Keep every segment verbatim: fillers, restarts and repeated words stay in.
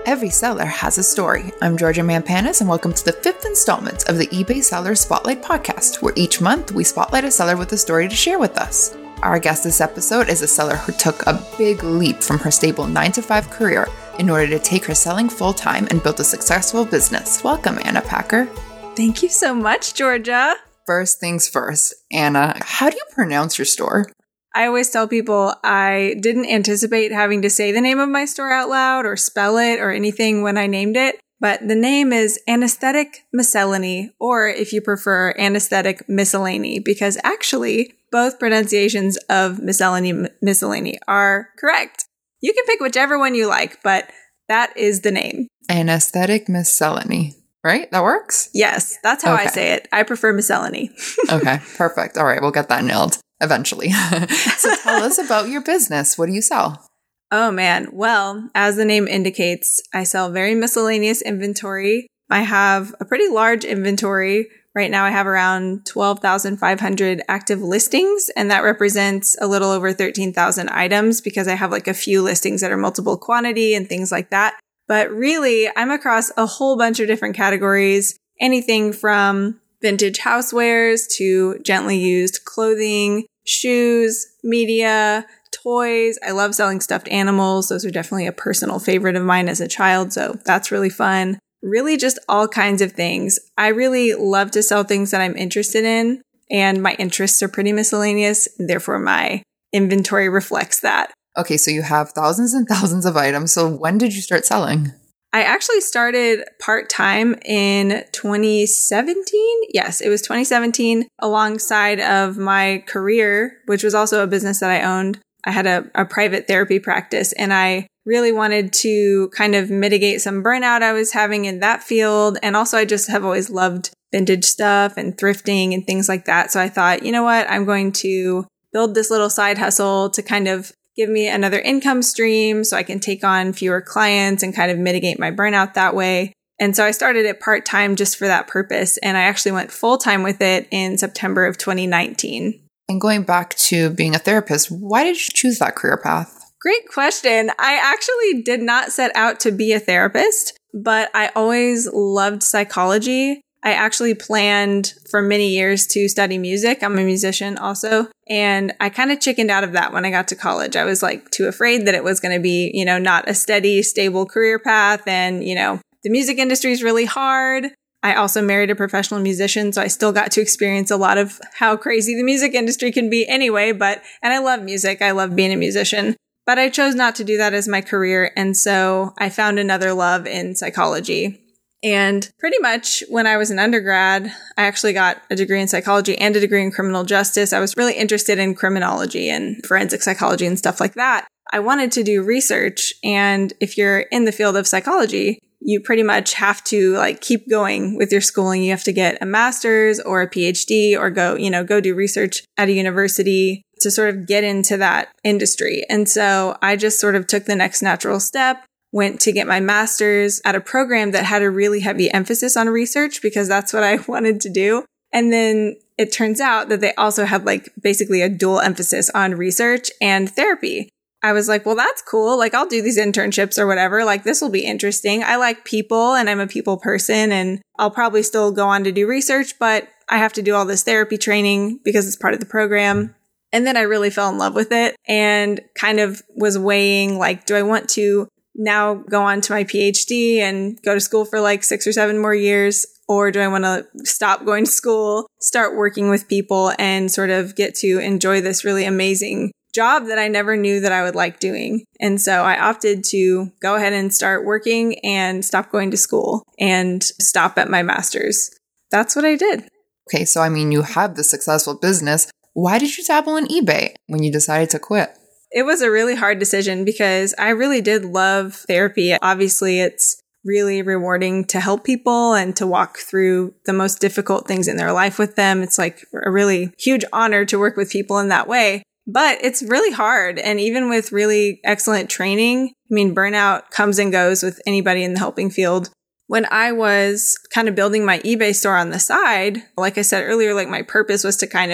Every seller has a story. I'm Georgia Mampanis, and welcome to the fifth installment of the eBay Seller Spotlight podcast, where each month we spotlight a seller with a story to share with us. Our guest this episode is a seller who took a big leap from her stable nine to five career in order to take her selling full-time and build a successful business. Welcome, Anna Packer. Thank you so much, Georgia. First things first, Anna, how do you pronounce your store? I always tell people I didn't anticipate having to say the name of my store out loud or spell it or anything when I named it, but the name is Anesthetic Miscellany, or if you prefer, Anesthetic Miscellany, because actually both pronunciations of Miscellany Miscellany are correct. You can pick whichever one you like, but that is the name. Anesthetic Miscellany, right? That works? Yes, that's how okay. I say it. I prefer Miscellany. Okay, perfect. All right, we'll get that nailed. Eventually. So tell us about your business. What do you sell? Oh man. Well, as the name indicates, I sell very miscellaneous inventory. I have a pretty large inventory. Right now I have around twelve thousand five hundred active listings, and that represents a little over thirteen thousand items because I have like a few listings that are multiple quantity and things like that. But really, I'm across a whole bunch of different categories, anything from vintage housewares to gently used clothing, shoes, media, toys. I love selling stuffed animals. Those are definitely a personal favorite of mine as a child, so that's really fun. Really just all kinds of things. I really love to sell things that I'm interested in, and my interests are pretty miscellaneous. Therefore, my inventory reflects that. Okay, so you have thousands and thousands of items. So when did you start selling? I actually started part-time in twenty seventeen. Yes, it was twenty seventeen alongside of my career, which was also a business that I owned. I had a, a private therapy practice, and I really wanted to kind of mitigate some burnout I was having in that field. And also I just have always loved vintage stuff and thrifting and things like that. So I thought, you know what, I'm going to build this little side hustle to kind of give me another income stream so I can take on fewer clients and kind of mitigate my burnout that way. And so I started it part-time just for that purpose. And I actually went full-time with it in September of twenty nineteen. And going back to being a therapist, why did you choose that career path? Great question. I actually did not set out to be a therapist, but I always loved psychology. I actually planned for many years to study music. I'm a musician also. And I kind of chickened out of that when I got to college. I was like too afraid that it was going to be, you know, not a steady, stable career path. And, you know, the music industry is really hard. I also married a professional musician, so I still got to experience a lot of how crazy the music industry can be anyway. But, and I love music. I love being a musician. But I chose not to do that as my career. And so I found another love in psychology. And pretty much when I was an undergrad, I actually got a degree in psychology and a degree in criminal justice. I was really interested in criminology and forensic psychology and stuff like that. I wanted to do research. And if you're in the field of psychology, you pretty much have to like keep going with your schooling. You have to get a master's or a PhD or go, you know, go do research at a university to sort of get into that industry. And so I just sort of took the next natural step, went to get my master's at a program that had a really heavy emphasis on research because that's what I wanted to do. And then it turns out that they also had like basically a dual emphasis on research and therapy. I was like, well, that's cool. Like, I'll do these internships or whatever. Like, this will be interesting. I like people and I'm a people person, and I'll probably still go on to do research, but I have to do all this therapy training because it's part of the program. And then I really fell in love with it and kind of was weighing like, do I want to now go on to my PhD and go to school for like six or seven more years? Or do I want to stop going to school, start working with people, and sort of get to enjoy this really amazing job that I never knew that I would like doing? And so I opted to go ahead and start working and stop going to school and stop at my master's. That's what I did. Okay, so I mean, you have the successful business. Why did you dabble in eBay when you decided to quit? It was a really hard decision because I really did love therapy. Obviously, it's really rewarding to help people and to walk through the most difficult things in their life with them. It's like a really huge honor to work with people in that way. But it's really hard. And even with really excellent training, I mean, burnout comes and goes with anybody in the helping field. When I was kind of building my eBay store on the side, like I said earlier, like my purpose was to kind of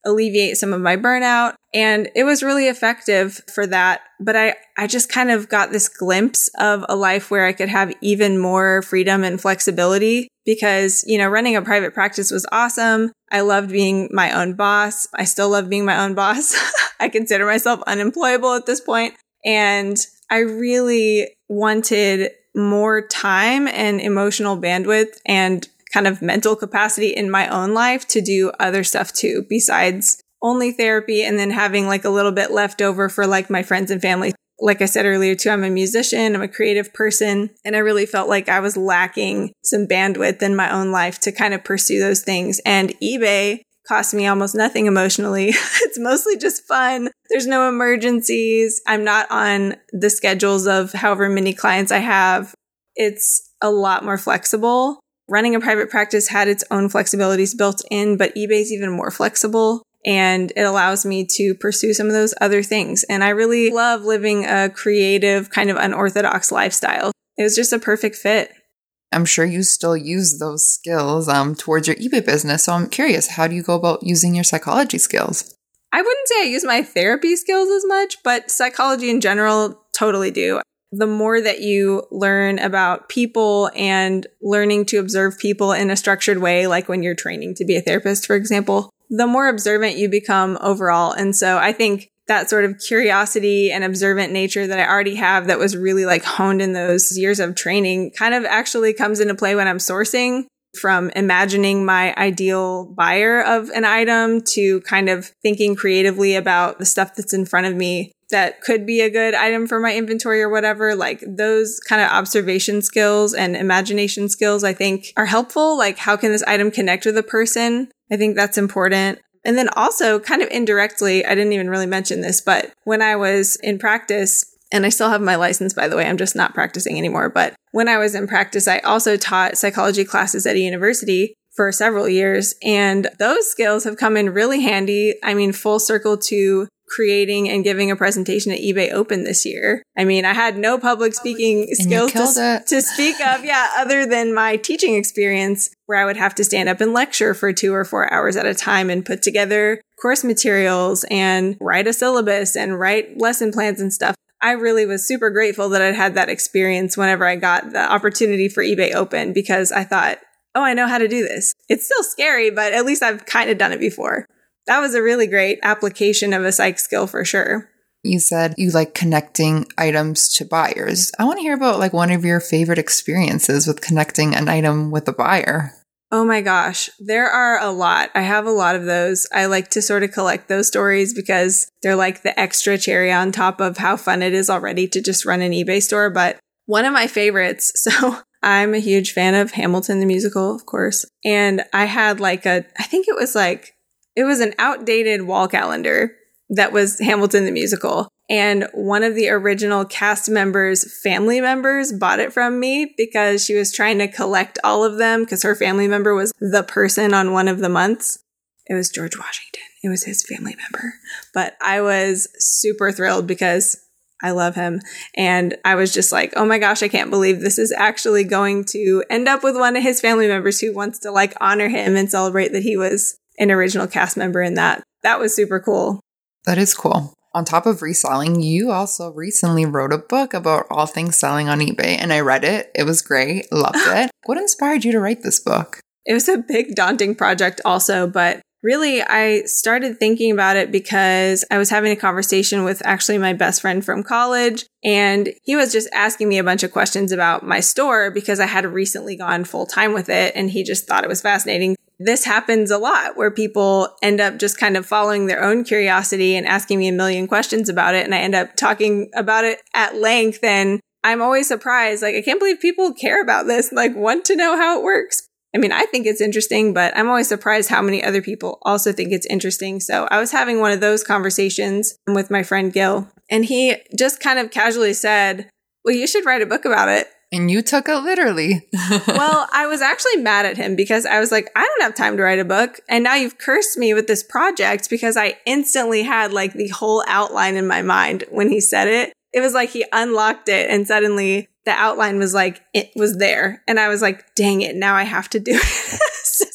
alleviate some of my burnout. And it was really effective for that. But I, I just kind of got this glimpse of a life where I could have even more freedom and flexibility because, you know, running a private practice was awesome. I loved being my own boss. I still love being my own boss. I consider myself unemployable at this point. And I really wanted more time and emotional bandwidth and kind of mental capacity in my own life to do other stuff too, besides only therapy and then having like a little bit left over for like my friends and family. Like I said earlier too, I'm a musician, I'm a creative person, and I really felt like I was lacking some bandwidth in my own life to kind of pursue those things. And eBay cost me almost nothing emotionally. It's mostly just fun. There's no emergencies. I'm not on the schedules of however many clients I have. It's a lot more flexible. Running a private practice had its own flexibilities built in, but eBay's even more flexible and it allows me to pursue some of those other things. And I really love living a creative, kind of unorthodox lifestyle. It was just a perfect fit. I'm sure you still use those skills um, towards your eBay business. So I'm curious, how do you go about using your psychology skills? I wouldn't say I use my therapy skills as much, but psychology in general, totally do. The more that you learn about people and learning to observe people in a structured way, like when you're training to be a therapist, for example, the more observant you become overall. And so I think that sort of curiosity and observant nature that I already have that was really like honed in those years of training kind of actually comes into play when I'm sourcing, from imagining my ideal buyer of an item to kind of thinking creatively about the stuff that's in front of me that could be a good item for my inventory or whatever. Like those kind of observation skills and imagination skills, I think are helpful. Like how can this item connect with a person? I think that's important. And then also kind of indirectly, I didn't even really mention this, but when I was in practice, and I still have my license, by the way, I'm just not practicing anymore. But when I was in practice, I also taught psychology classes at a university for several years. And those skills have come in really handy. I mean, full circle to creating and giving a presentation at eBay Open this year. I mean, I had no public speaking and skills to, to speak of, yeah, other than my teaching experience where I would have to stand up and lecture for two or four hours at a time and put together course materials and write a syllabus and write lesson plans and stuff. I really was super grateful that I'd had that experience whenever I got the opportunity for eBay Open, because I thought, oh, I know how to do this. It's still scary, but at least I've kind of done it before. That was a really great application of a psych skill for sure. You said you like connecting items to buyers. I want to hear about like one of your favorite experiences with connecting an item with a buyer. Oh my gosh, there are a lot. I have a lot of those. I like to sort of collect those stories because they're like the extra cherry on top of how fun it is already to just run an eBay store. But one of my favorites, so I'm a huge fan of Hamilton the musical, of course. And I had like a, I think it was like, it was an outdated wall calendar that was Hamilton the musical. And one of the original cast members' family members bought it from me because she was trying to collect all of them because her family member was the person on one of the months. It was George Washington. It was his family member. But I was super thrilled because I love him. And I was just like, oh my gosh, I can't believe this is actually going to end up with one of his family members who wants to like honor him and celebrate that he was an original cast member in that. That was super cool. That is cool. On top of reselling, you also recently wrote a book about all things selling on eBay, and I read it. It was great. Loved it. What inspired you to write this book? It was a big, daunting project also, but really I started thinking about it because I was having a conversation with actually my best friend from college, and he was just asking me a bunch of questions about my store because I had recently gone full time with it, and he just thought it was fascinating. This happens a lot where people end up just kind of following their own curiosity and asking me a million questions about it. And I end up talking about it at length. And I'm always surprised. Like, I can't believe people care about this, like want to know how it works. I mean, I think it's interesting, but I'm always surprised how many other people also think it's interesting. So I was having one of those conversations with my friend Gil, and he just kind of casually said, well, you should write a book about it. And you took it literally. Well, I was actually mad at him because I was like, I don't have time to write a book. And now you've cursed me with this project because I instantly had like the whole outline in my mind when he said it. It was like he unlocked it and suddenly the outline was like, it was there. And I was like, dang it, now I have to do it. So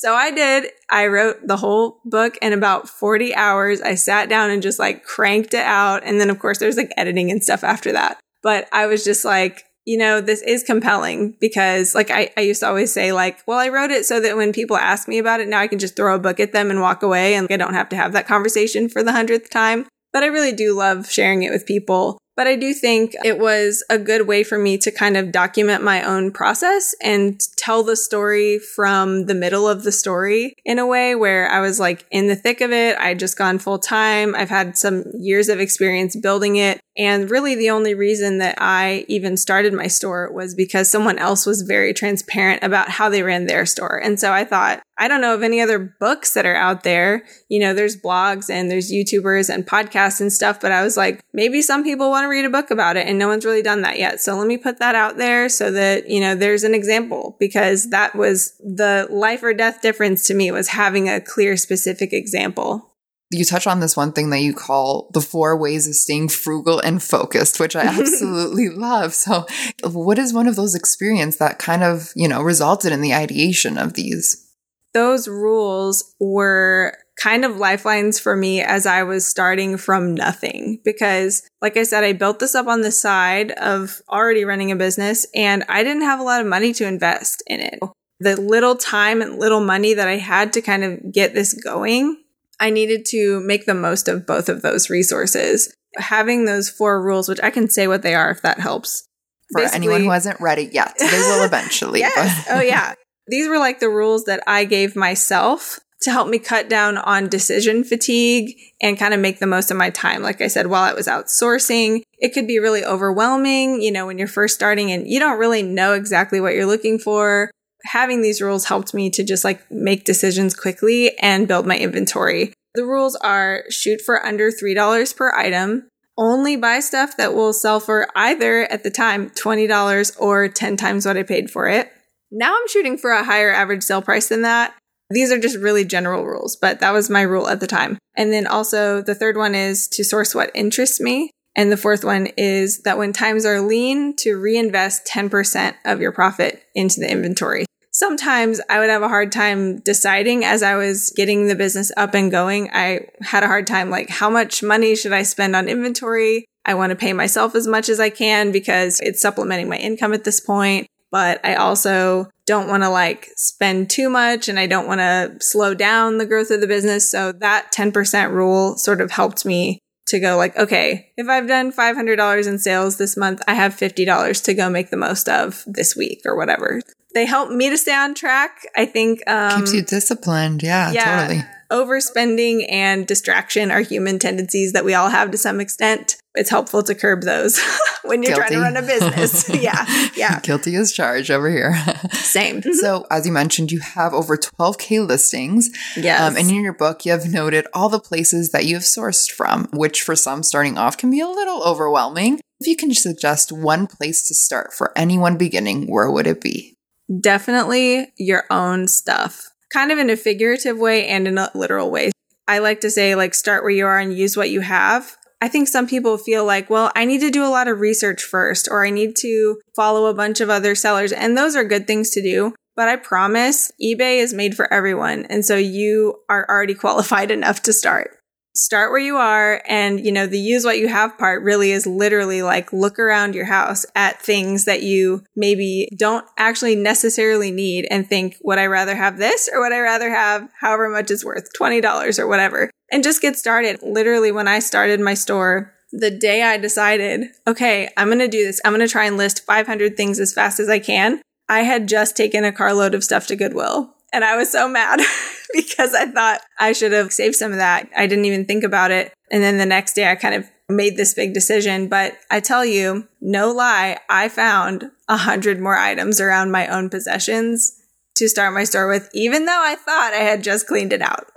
So I did. I wrote the whole book in about forty hours. I sat down and just like cranked it out. And then of course there's like editing and stuff after that. But I was just like, you know, this is compelling because like I, I used to always say like, well, I wrote it so that when people ask me about it, now I can just throw a book at them and walk away and I don't have to have that conversation for the hundredth time. But I really do love sharing it with people. But I do think it was a good way for me to kind of document my own process and tell the story from the middle of the story in a way where I was like in the thick of it. I had just gone full time. I've had some years of experience building it. And really the only reason that I even started my store was because someone else was very transparent about how they ran their store. And so I thought, I don't know of any other books that are out there. You know, there's blogs and there's YouTubers and podcasts and stuff, but I was like, maybe some people want to read a book about it and no one's really done that yet. So let me put that out there so that, you know, there's an example, because that was the life or death difference to me, was having a clear, specific example. You touch on this one thing that you call the four ways of staying frugal and focused, which I absolutely love. So what is one of those experiences that kind of, you know, resulted in the ideation of these? Those rules were kind of lifelines for me as I was starting from nothing, because like I said, I built this up on the side of already running a business and I didn't have a lot of money to invest in it. The little time and little money that I had to kind of get this going, I needed to make the most of both of those resources. Having those four rules, which I can say what they are if that helps. For Basically, anyone who hasn't read it yet, they will eventually. Yes. Oh, yeah. These were like the rules that I gave myself to help me cut down on decision fatigue and kind of make the most of my time. Like I said, while I was outsourcing, it could be really overwhelming, you know, when you're first starting and you don't really know exactly what you're looking for. Having these rules helped me to just like make decisions quickly and build my inventory. The rules are: shoot for under three dollars per item, only buy stuff that will sell for either at the time twenty dollars or ten times what I paid for it. Now I'm shooting for a higher average sale price than that. These are just really general rules, but that was my rule at the time. And then also the third one is to source what interests me. And the fourth one is that when times are lean, to reinvest ten percent of your profit into the inventory. Sometimes I would have a hard time deciding as I was getting the business up and going. I had a hard time like, how much money should I spend on inventory? I want to pay myself as much as I can because it's supplementing my income at this point. But I also don't want to like spend too much and I don't want to slow down the growth of the business. So that ten percent rule sort of helped me to go like, okay, if I've done five hundred dollars in sales this month, I have fifty dollars to go make the most of this week or whatever. They help me to stay on track. I think um, keeps you disciplined. Yeah, yeah, totally. Overspending and distraction are human tendencies that we all have to some extent. It's helpful to curb those when you're Guilty. trying to run a business. yeah, yeah. Guilty as charged over here. Same. So as you mentioned, you have over twelve K listings. Yes. Um, and in your book, you have noted all the places that you have sourced from, which for some starting off can be a little overwhelming. If you can suggest one place to start for anyone beginning, where would it be? Definitely your own stuff, kind of in a figurative way and in a literal way. I like to say, like, start where you are and use what you have. I think some people feel like, well, I need to do a lot of research first, or I need to follow a bunch of other sellers. And those are good things to do. But I promise eBay is made for everyone. And so you are already qualified enough to start. Start where you are. And, you know, the use what you have part really is literally like look around your house at things that you maybe don't actually necessarily need and think, would I rather have this or would I rather have however much it's worth, twenty dollars or whatever, and just get started. Literally, when I started my store, the day I decided, okay, I'm going to do this, I'm going to try and list five hundred things as fast as I can, I had just taken a carload of stuff to Goodwill. And I was so mad because I thought I should have saved some of that. I didn't even think about it. And then the next day I kind of made this big decision. But I tell you, no lie, I found a hundred more items around my own possessions to start my store with, even though I thought I had just cleaned it out.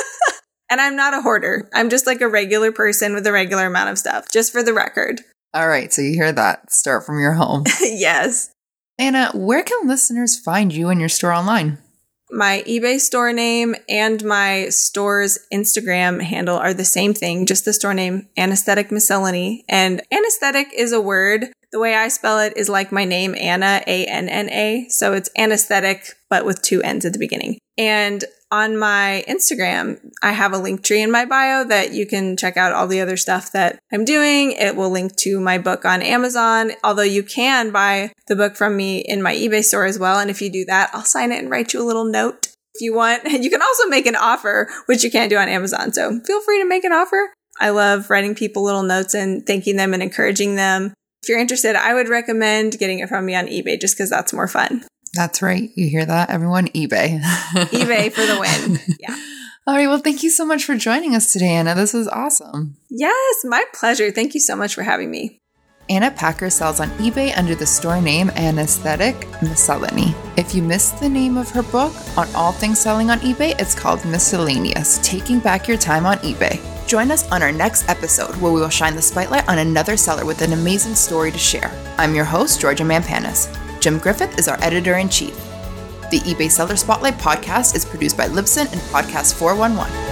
And I'm not a hoarder. I'm just like a regular person with a regular amount of stuff, just for the record. All right. So you hear that. Start from your home. Yes. Anna, where can listeners find you and your store online? My eBay store name and my store's Instagram handle are the same thing, just the store name, Anesthetic Miscellany. And anesthetic is a word. The way I spell it is like my name, Anna, A N N A. So it's anesthetic, but with two N's at the beginning. And on my Instagram, I have a link tree in my bio that you can check out all the other stuff that I'm doing. It will link to my book on Amazon, although you can buy the book from me in my eBay store as well. And if you do that, I'll sign it and write you a little note if you want. You can also make an offer, which you can't do on Amazon. So feel free to make an offer. I love writing people little notes and thanking them and encouraging them. If you're interested, I would recommend getting it from me on eBay just because that's more fun. That's right. You hear that, everyone? eBay. eBay for the win. Yeah. All right. Well, thank you so much for joining us today, Anna. This was awesome. Yes, my pleasure. Thank you so much for having me. Anna Packer sells on eBay under the store name Anesthetic Miscellany. If you missed the name of her book on all things selling on eBay, it's called Miscellaneous, Taking Back Your Time on eBay. Join us on our next episode where we will shine the spotlight on another seller with an amazing story to share. I'm your host, Georgia Mampanis. Jim Griffith is our editor-in-chief. The eBay Seller Spotlight podcast is produced by Libsyn and Podcast four one one.